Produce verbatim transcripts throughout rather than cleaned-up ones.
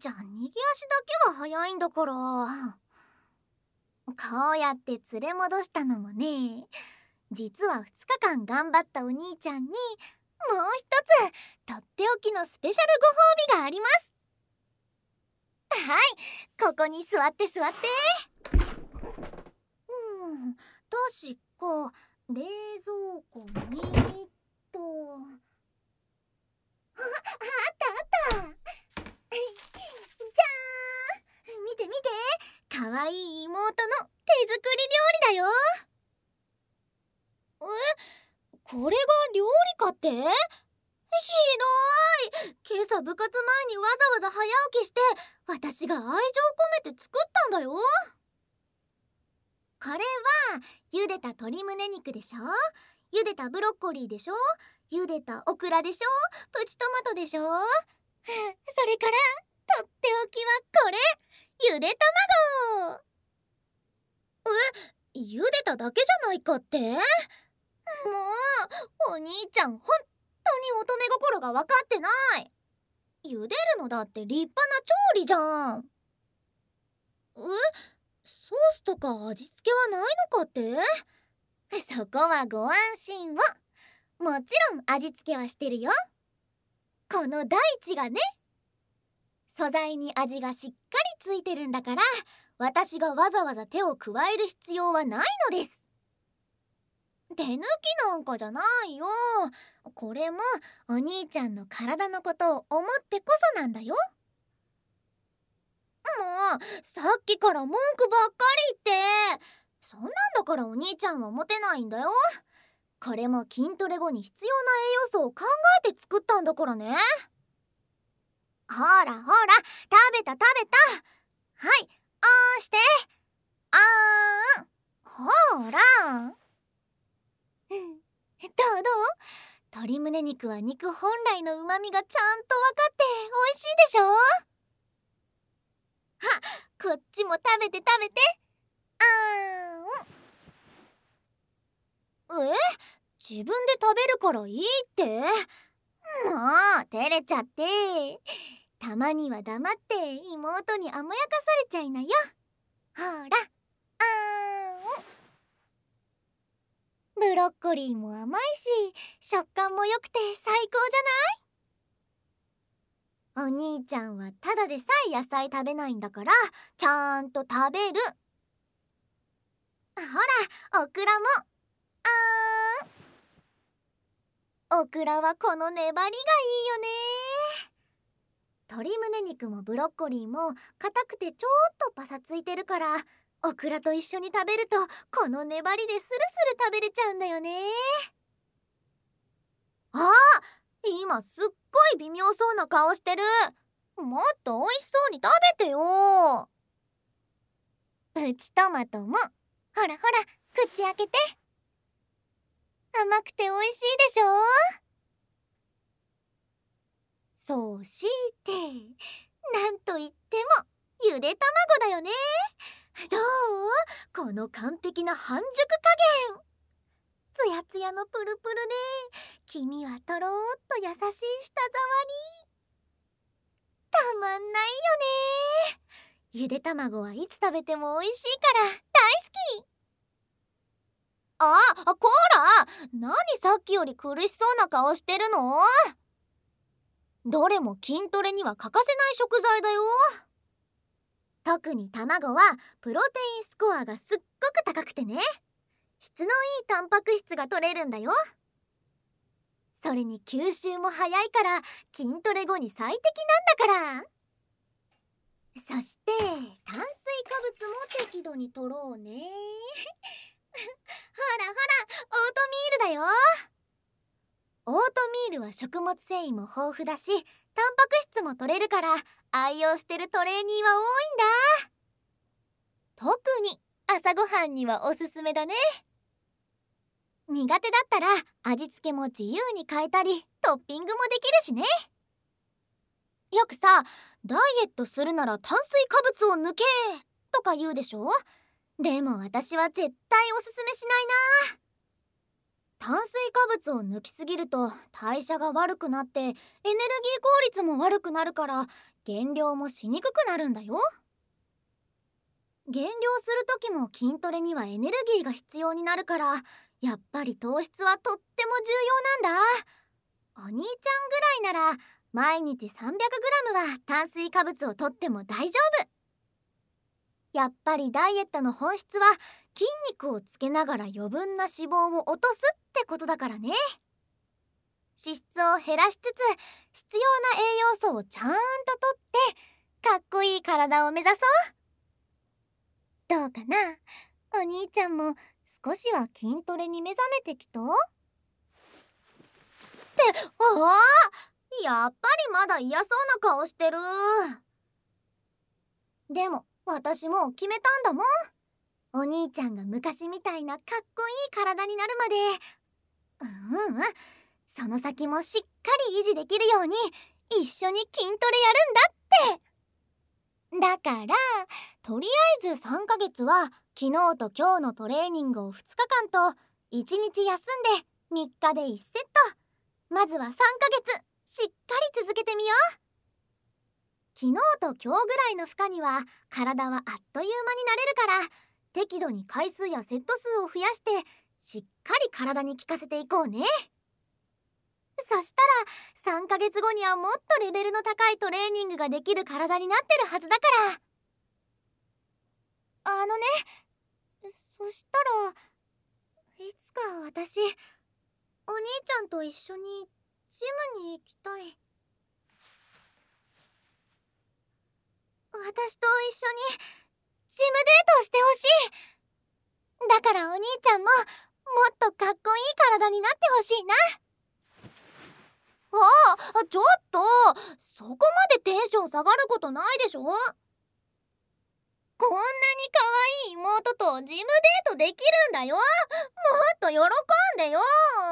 ちゃん逃げ足だけは早いんだから。こうやって連れ戻したのもね、実はふつかかん頑張ったお兄ちゃんにもう一つとっておきのスペシャルご褒美があります。はい、ここに座って座って。うん、確か冷蔵庫にとあ、あったあった。じゃーん、見て見て、かわいい妹の手作り料理だよ。え、これが料理かって？ひどい。今朝部活前にわざわざ早起きして私が愛情込めて作ったんだよ。これは茹でた鶏胸肉でしょ、茹でたブロッコリーでしょ、茹でたオクラでしょ、プチトマトでしょそれからとっておきはこれ、ゆで卵。え、茹でただけじゃないかって？もうお兄ちゃんほんとに乙女心が分かってない。茹でるのだって立派な調理じゃん。え、ソースとか味付けはないのかって？そこはご安心を。もちろん味付けはしてるよ。この大地がね、素材に味がしっかりついてるんだから、私がわざわざ手を加える必要はないのです。手抜きなんかじゃないよ。これもお兄ちゃんの体のことを思ってこそなんだよ。もうさっきから文句ばっかり言って。そんなんだからお兄ちゃんはモテないんだよ。これも筋トレ後に必要な栄養素を考えて作ったんだからね。ほらほら、食べた食べた。はい、あーして。あーん。ほらどうどう？鶏胸肉は肉本来の旨味がちゃんと分かって美味しいでしょ？あ、こっちも食べて食べて。あーん。え？自分で食べるからいいって？もう照れちゃって。たまには黙って妹に甘やかされちゃいなよ。ほら、あーん。ブロッコリーも甘いし食感も良くて最高じゃない？お兄ちゃんはただでさえ野菜食べないんだからちゃんと食べる。ほら、オクラも。あーん。オクラはこの粘りがいいよね。鶏胸肉もブロッコリーも硬くてちょっとパサついてるから、オクラと一緒に食べるとこの粘りでスルスル食べれちゃうんだよね。あ、今すっごい微妙そうな顔してる。もっと美味しそうに食べてよ。プチトマトもほらほら、口開けて。甘くて美味しいでしょ。そしてなんといってもゆで卵だよね。どう？この完璧な半熟加減。つやつやのプルプルで黄身はとろーっと優しい舌触り。たまんないよね。ゆで卵はいつ食べても美味しいから大好き。あ、こら、何さっきより苦しそうな顔してるの？どれも筋トレには欠かせない食材だよ。特に卵はプロテインスコアがすっごく高くてね、質のいいタンパク質が取れるんだよ。それに吸収も早いから筋トレ後に最適なんだから。そして炭水化物も適度に取ろうね。ほらほら、オートミールだよ。オートミールは食物繊維も豊富だしタンパク質も取れるから愛用してるトレーニーは多いんだ。特に朝ごはんにはおすすめだね。苦手だったら味付けも自由に変えたりトッピングもできるしね。よくさ、ダイエットするなら炭水化物を抜けとか言うでしょ。でも私は絶対おすすめしないな。炭水化物を抜きすぎると代謝が悪くなってエネルギー効率も悪くなるから減量もしにくくなるんだよ。減量する時も筋トレにはエネルギーが必要になるから、やっぱり糖質はとっても重要なんだ。お兄ちゃんぐらいなら毎日 さんびゃくグラム は炭水化物をとっても大丈夫。やっぱりダイエットの本質は筋肉をつけながら余分な脂肪を落とすってことだからね。脂質を減らしつつ必要な栄養素をちゃんととってかっこいい体を目指そう。どうかな？お兄ちゃんも少しは筋トレに目覚めてきた？って、ああ、やっぱりまだ嫌そうな顔してる。でも私もう決めたんだもん。お兄ちゃんが昔みたいなかっこいい体になるまで。うんうん、その先もしっかり維持できるように一緒に筋トレやるんだって。だからとりあえずさんかげつは昨日と今日のトレーニングをふつかかんといちにち休んでみっかでいちセット。まずはさんかげつしっかり続けてみよう。昨日と今日ぐらいの負荷には体はあっという間になれるから、適度に回数やセット数を増やしてしっかり体に効かせていこうね。そしたらさんかげつごにはもっとレベルの高いトレーニングができる体になってるはずだから。あのね、そしたらいつか私お兄ちゃんと一緒にジムに行きたい。私と一緒にジムデートしてほしい。だからお兄ちゃんももっとかっこいい体になってほしいな。ああ、ちょっとそこまでテンション下がることないでしょ。こんなに可愛い妹とジムデートできるんだよ。もっと喜んでよ。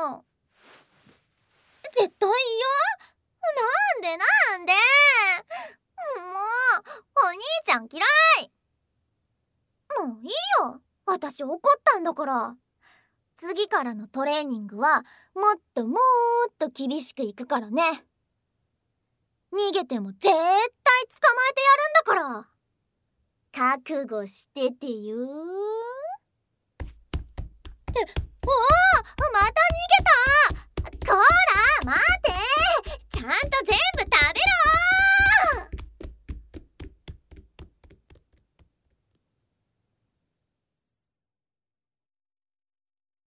絶対嫌。なんでなんで。もうお兄ちゃん嫌い。もういいよ、私怒ったんだから。次からのトレーニングはもっともっと厳しくいくからね。逃げても絶対捕まえてやるんだから、覚悟しててよ。って、おお、また逃げた。こら待て、ちゃんと全